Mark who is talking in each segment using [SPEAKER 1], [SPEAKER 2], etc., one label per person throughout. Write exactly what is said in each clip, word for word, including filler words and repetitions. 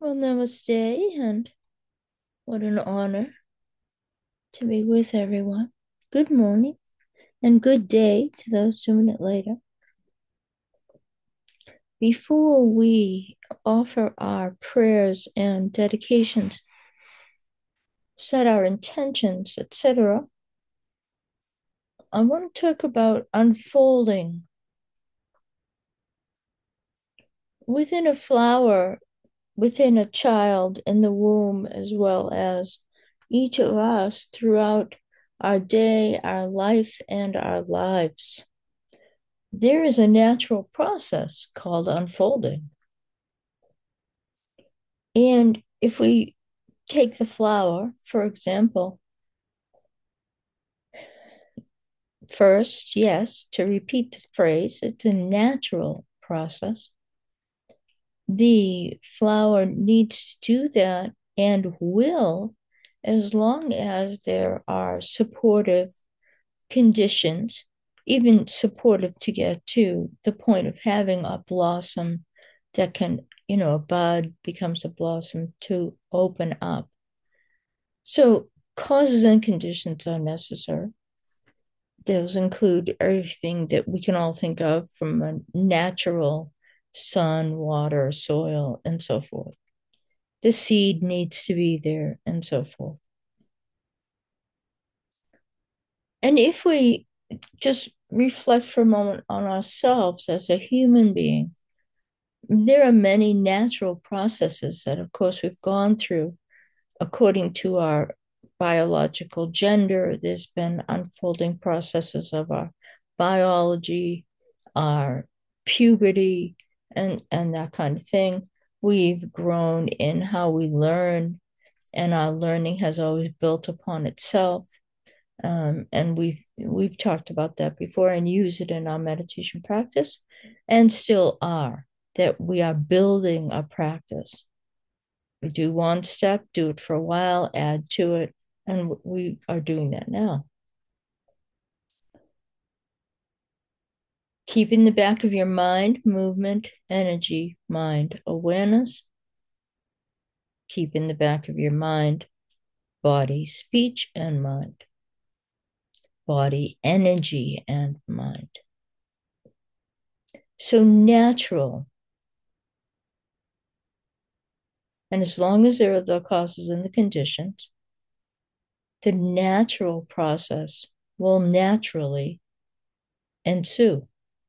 [SPEAKER 1] Well, namaste, and what an honor to be with everyone. Good morning and good day to those doing it later. Before we offer our prayers and dedications, set our intentions, et cetera, I want to talk about unfolding. Within a flower, within a child in the womb, as well as each of us throughout our day, our life, and our lives, there is a natural process called unfolding. And if we take the flower, for example, first, yes, to repeat the phrase, it's a natural process. The flower needs to do that and will, as long as there are supportive conditions, even supportive to get to the point of having a blossom that can, you know, a bud becomes a blossom to open up. So causes and conditions are necessary. Those include everything that we can all think of from a natural sun, water, soil, and so forth. The seed needs to be there, and so forth. And if we just reflect for a moment on ourselves as a human being, there are many natural processes that, of course, we've gone through according to our biological gender. There's been unfolding processes of our biology, our puberty, and, and that kind of thing. We've grown in how we learn, and our learning has always built upon itself. Um, and we've we've talked about that before and use it in our meditation practice, and still are, that we are building a practice. We do one step, do it for a while, add to it, and we are doing that now. Keep in the back of your mind movement, energy, mind awareness. Keep in the back of your mind body, speech, and mind. Body, energy, and mind. So natural. And as long as there are the causes and the conditions, the natural process will naturally ensue.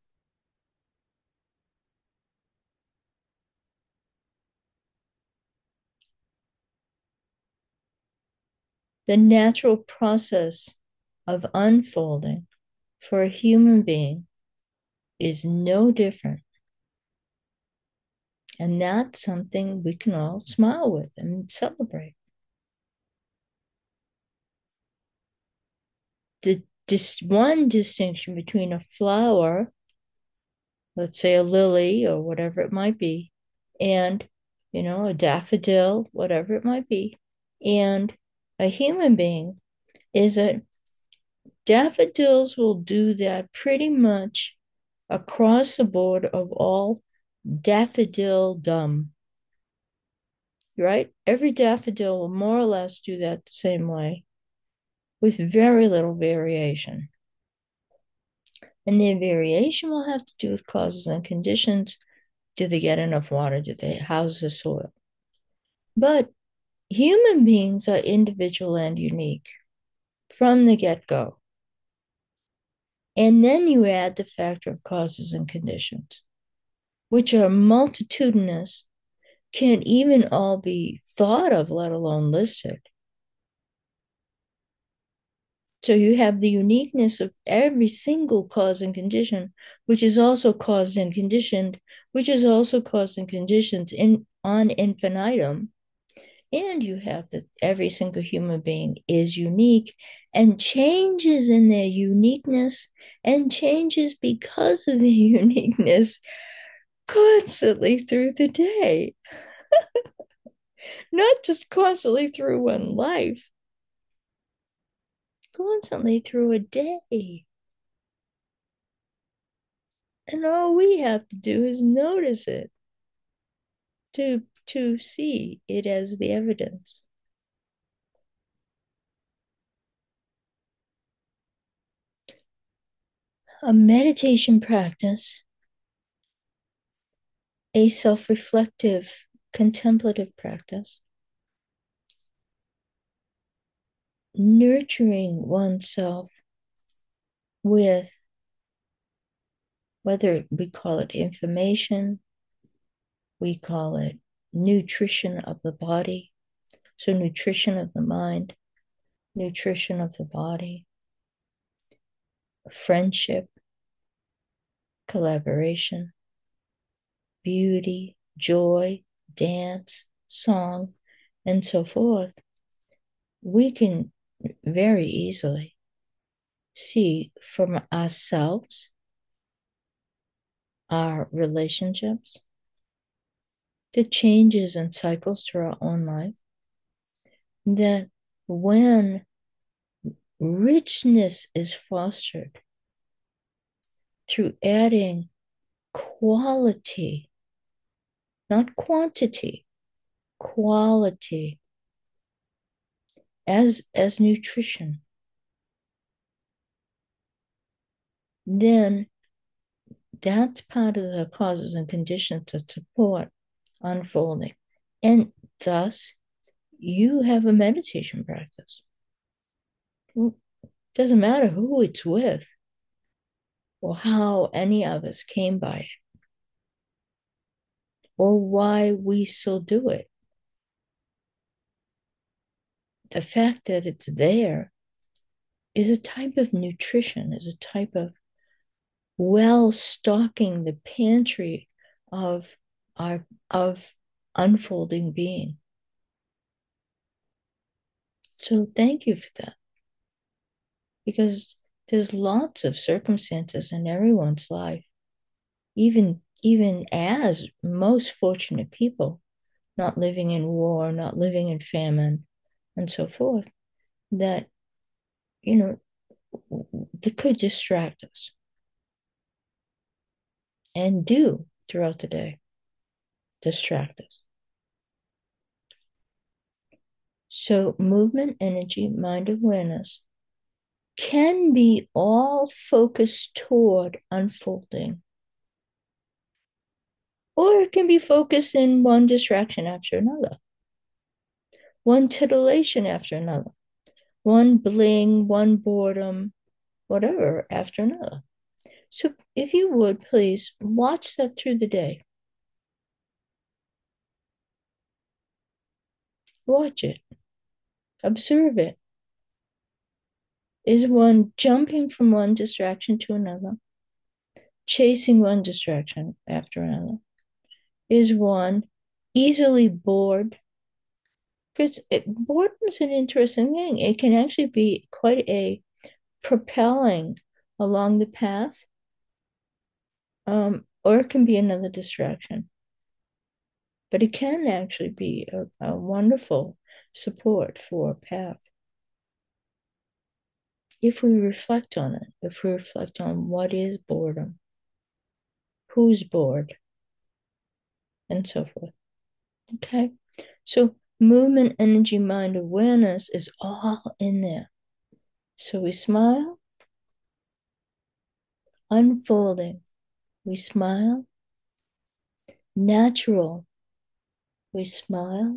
[SPEAKER 1] The natural process of unfolding for a human being is no different. And that's something we can all smile with and celebrate. The dis- one distinction between a flower, let's say a lily or whatever it might be, and, you know, a daffodil, whatever it might be, and a human being is that daffodils will do that pretty much across the board of all daffodildom, right? Every daffodil will more or less do that the same way with very little variation. And the variation will have to do with causes and conditions. Do they get enough water? Do they house the soil? But human beings are individual and unique from the get-go. And then you add the factor of causes and conditions, which are multitudinous, can't even all be thought of, let alone listed. So you have the uniqueness of every single cause and condition, which is also caused and conditioned, which is also caused and conditioned in on infinitum. And you have that every single human being is unique and changes in their uniqueness and changes because of their uniqueness constantly through the day. Not just constantly through one life, constantly through a day. And all we have to do is notice it, to to see it as the evidence. A meditation practice, a self reflective, contemplative practice, nurturing oneself with, whether we call it information, we call it nutrition of the body. So, nutrition of the mind, nutrition of the body, friendship, collaboration, beauty, joy, dance, song, and so forth. We can very easily see from ourselves, our relationships, the changes and cycles to our own life, that when richness is fostered through adding quality, not quantity, quality as, as nutrition, then that's part of the causes and conditions that support unfolding. And thus, you have a meditation practice. It doesn't matter who it's with or how any of us came by it or why we still do it. The fact that it's there is a type of nutrition, is a type of well stocking the pantry of our of unfolding being. So thank you for that. Because there's lots of circumstances in everyone's life, even even as most fortunate people, not living in war, not living in famine, and so forth, that, you know, that could distract us and do throughout the day distract us. So, movement, energy, mind awareness can be all focused toward unfolding, or it can be focused in one distraction after another, one titillation after another, one bling, one boredom, whatever after another. So, if you would please watch that through the day. Watch it, observe it. Is one jumping from one distraction to another, chasing one distraction after another? Is one easily bored? Because it, boredom is an interesting thing. It can actually be quite a propelling along the path, um, or it can be another distraction. But it can actually be a, a wonderful support for a path. If we reflect on it, if we reflect on what is boredom, who's bored, and so forth. Okay. So movement, energy, mind awareness is all in there. So we smile, unfolding. We smile, natural. We smile.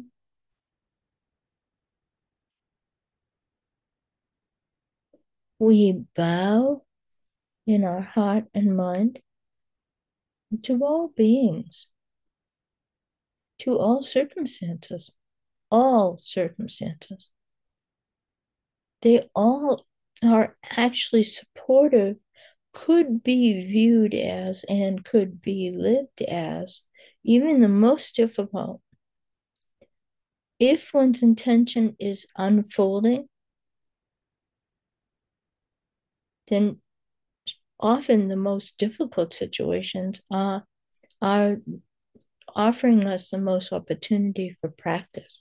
[SPEAKER 1] We bow in our heart and mind to all beings, to all circumstances, all circumstances. They all are actually supportive, could be viewed as, and could be lived as, even the most difficult. If one's intention is unfolding, then often the most difficult situations are, are offering us the most opportunity for practice.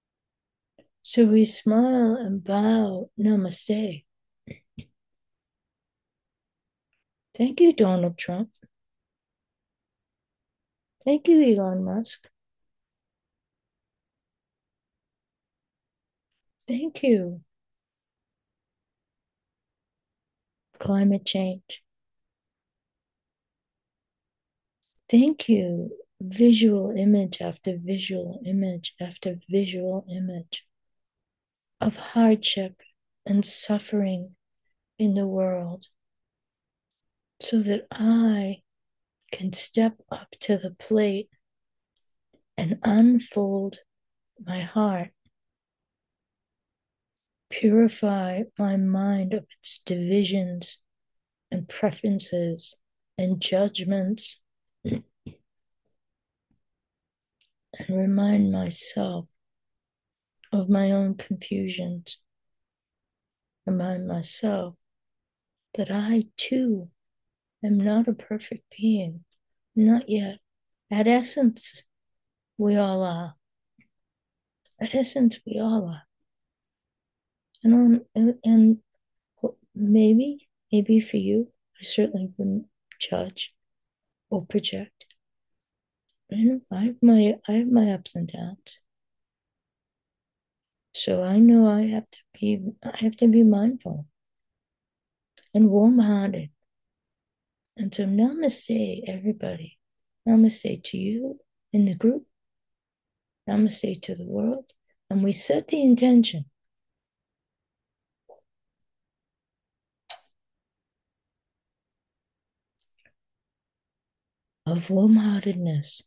[SPEAKER 1] So we smile and bow, namaste. Thank you, Donald Trump. Thank you, Elon Musk. Thank you, climate change. Thank you, visual image after visual image after visual image of hardship and suffering in the world so that I can step up to the plate and unfold my heart, purify my mind of its divisions and preferences and judgments, and remind myself of my own confusions, remind myself that I too am not a perfect being, not yet. At essence, we all are. At essence, we all are. And on and, and maybe, maybe for you, I certainly wouldn't judge or project. You know, I have my I have my ups and downs. So I know I have to be I have to be mindful and warm-hearted. And so namaste, everybody. Namaste to you in the group. Namaste to the world. And we set the intention of warm-heartedness,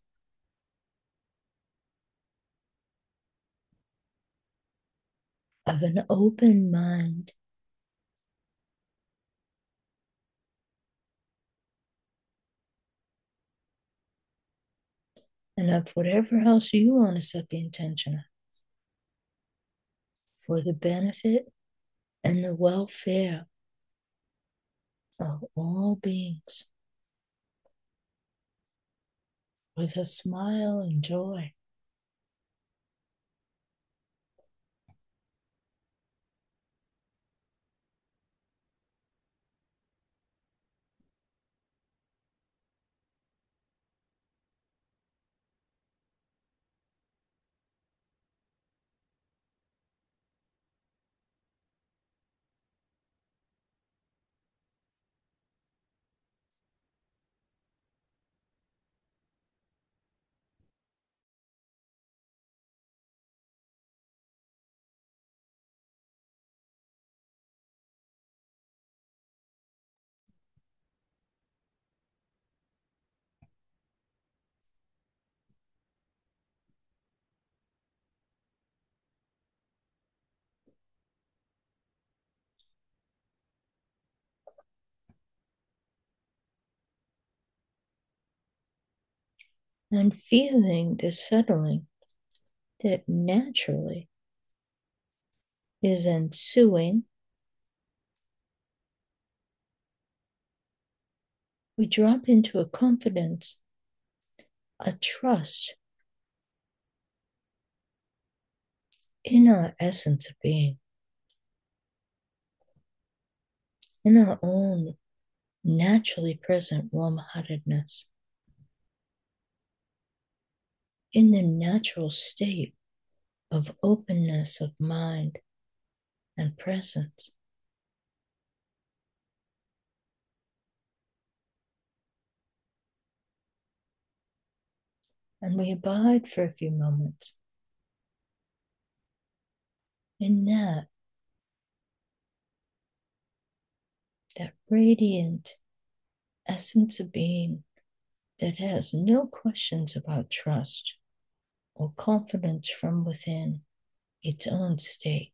[SPEAKER 1] of an open mind, and of whatever else you want to set the intention of for the benefit and the welfare of all beings with a smile and joy. And feeling the settling that naturally is ensuing, we drop into a confidence, a trust in our essence of being, in our own naturally present warm heartedness, in the natural state of openness of mind and presence. And we abide for a few moments in that, that radiant essence of being that has no questions about trust or confidence from within its own state.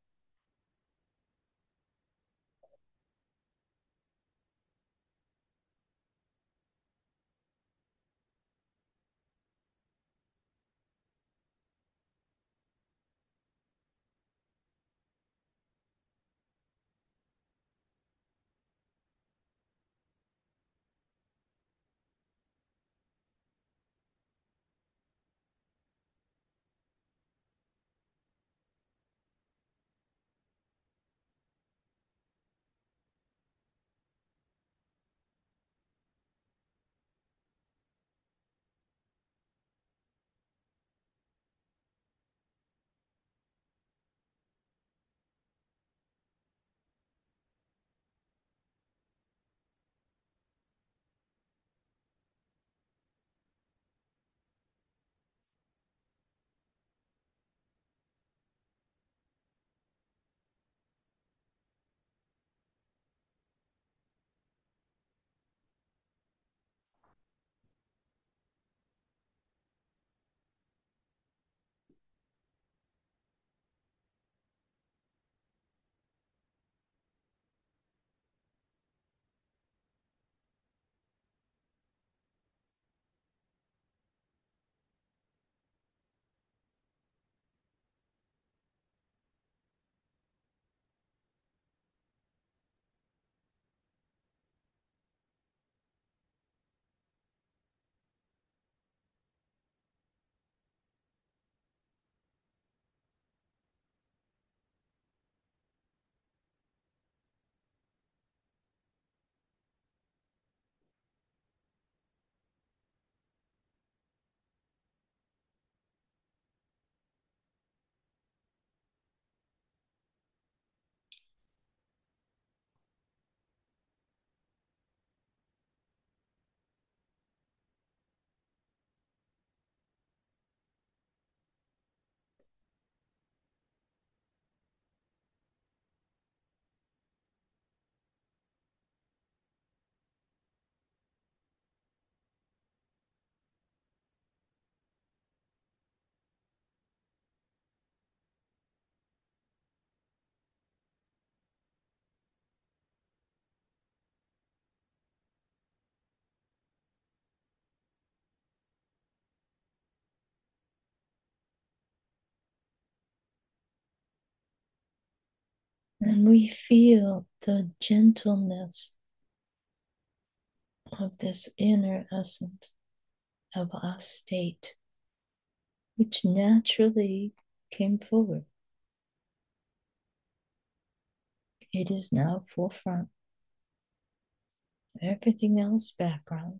[SPEAKER 1] And we feel the gentleness of this inner essence of our state, which naturally came forward. It is now forefront, everything else background.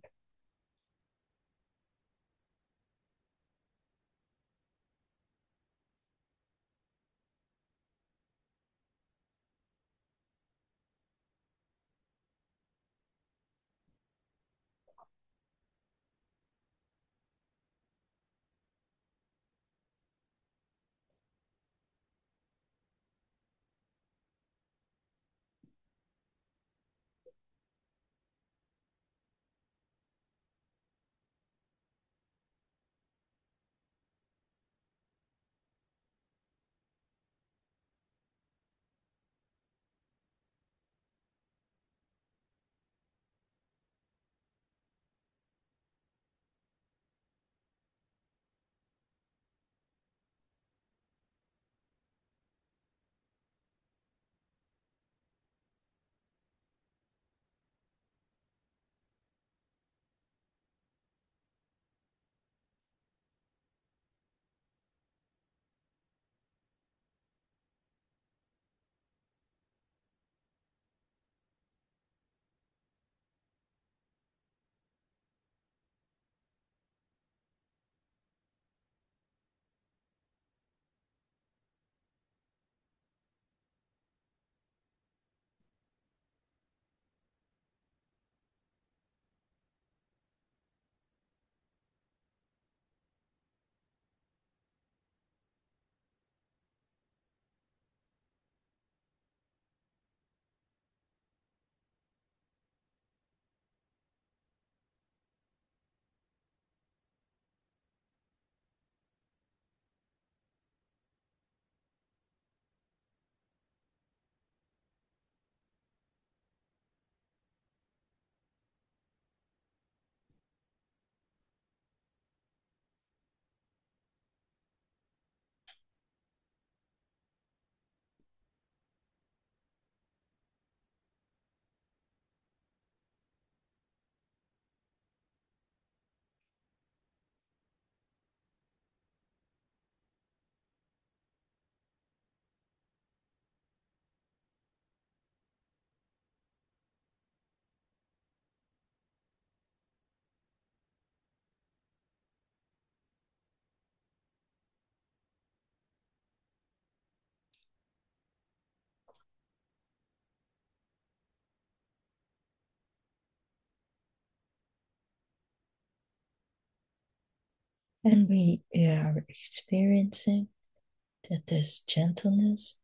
[SPEAKER 1] And we are experiencing that this gentleness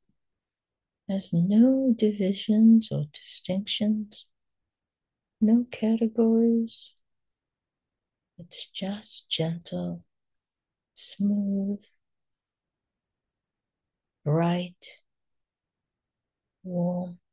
[SPEAKER 1] has no divisions or distinctions, no categories. It's just gentle, smooth, bright, warm.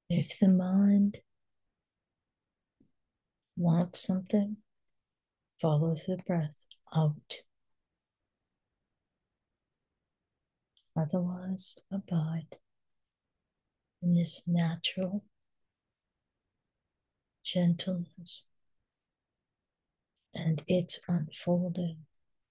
[SPEAKER 1] If the mind wants something, follow the breath out. Otherwise, abide in this natural gentleness and its unfolding.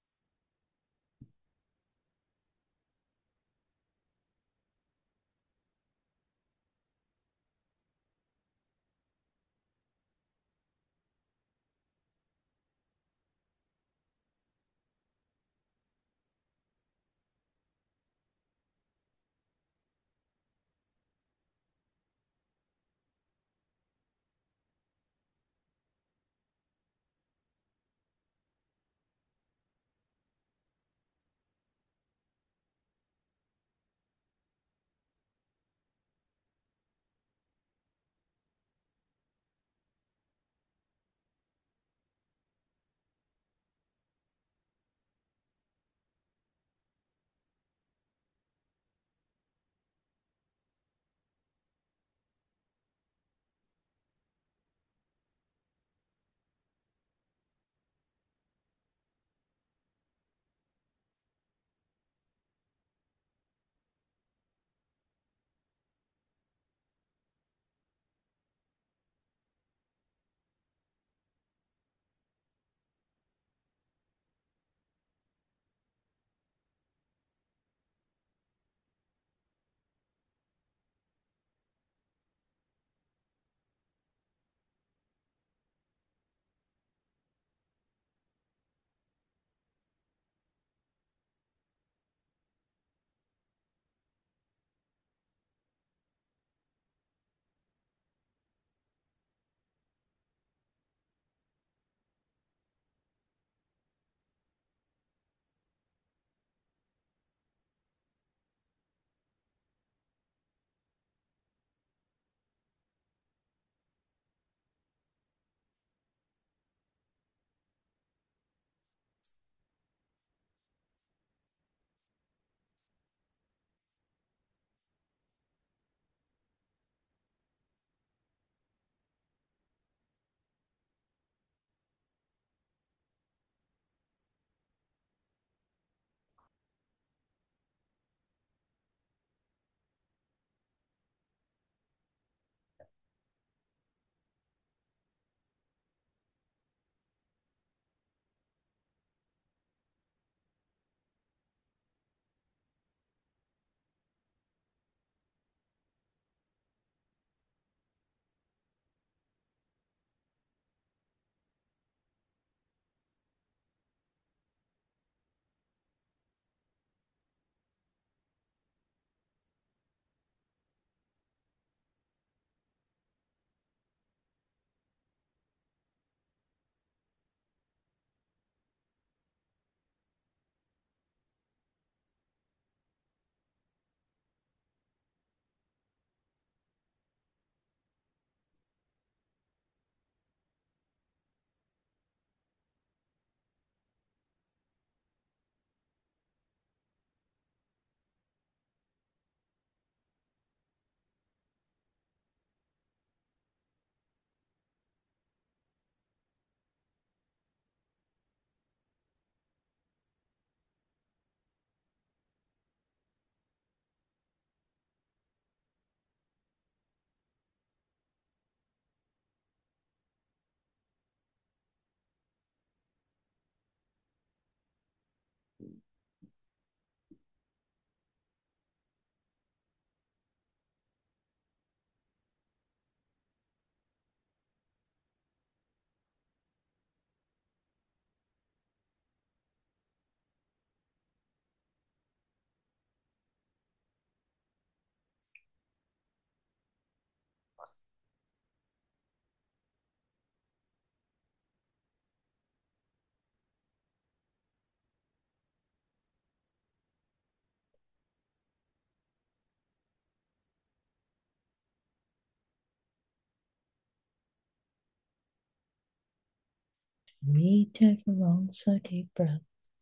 [SPEAKER 1] We take a long, slow, deep breath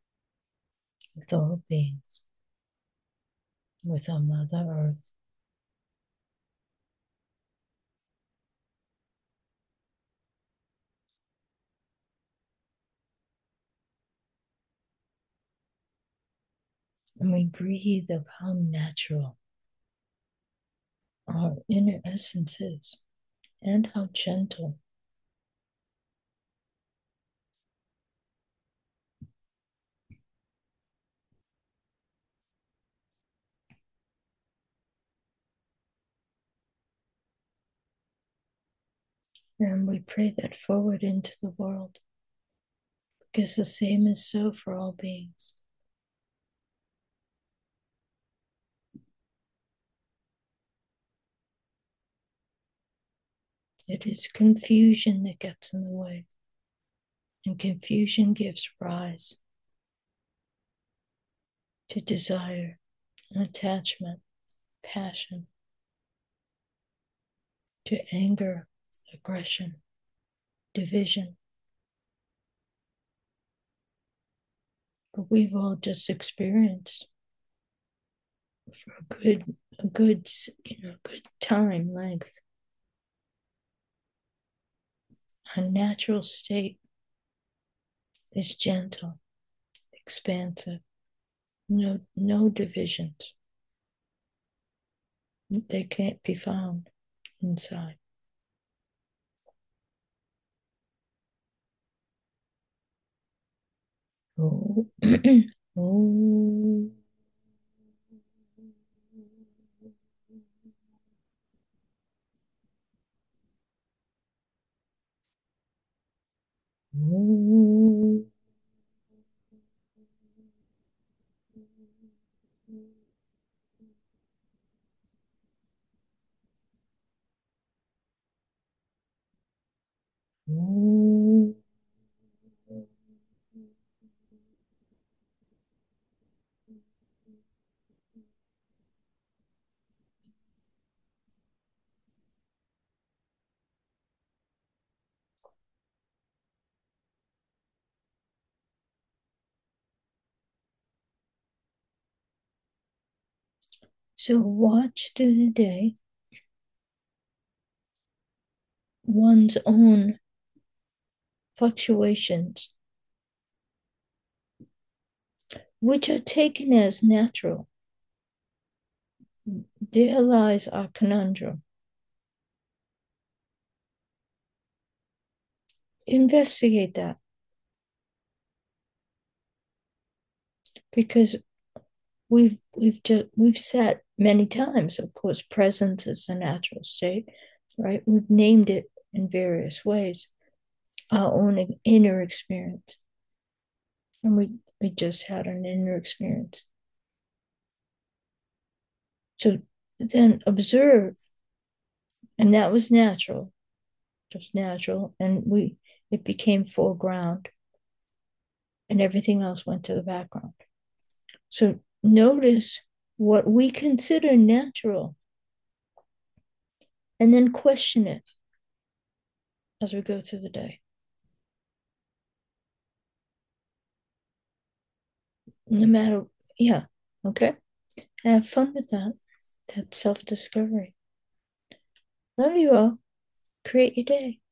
[SPEAKER 1] with all beings, with our Mother Earth, And we breathe of how natural our inner essence is and how gentle. And we pray that forward into the world because the same is so for all beings. It is confusion that gets in the way, and confusion gives rise to desire and attachment, passion, to anger, aggression, division. But we've all just experienced for a good, a good, you know, good time length, a natural state is gentle, expansive, no, no divisions. They can't be found inside. Oh, oh. Oh. Oh. So watch through the day one's own fluctuations, which are taken as natural. There lies our conundrum. Investigate that because we've we've just we've said many times, of course, presence is a natural state, right? We've named it in various ways, our own inner experience. And we we just had an inner experience. So then observe, and that was natural, just natural, and we it became foreground, and everything else went to the background. So notice what we consider natural, and then question it as we go through the day. No matter, yeah, okay. Have fun with that. That self discovery. Love you all. Create your day.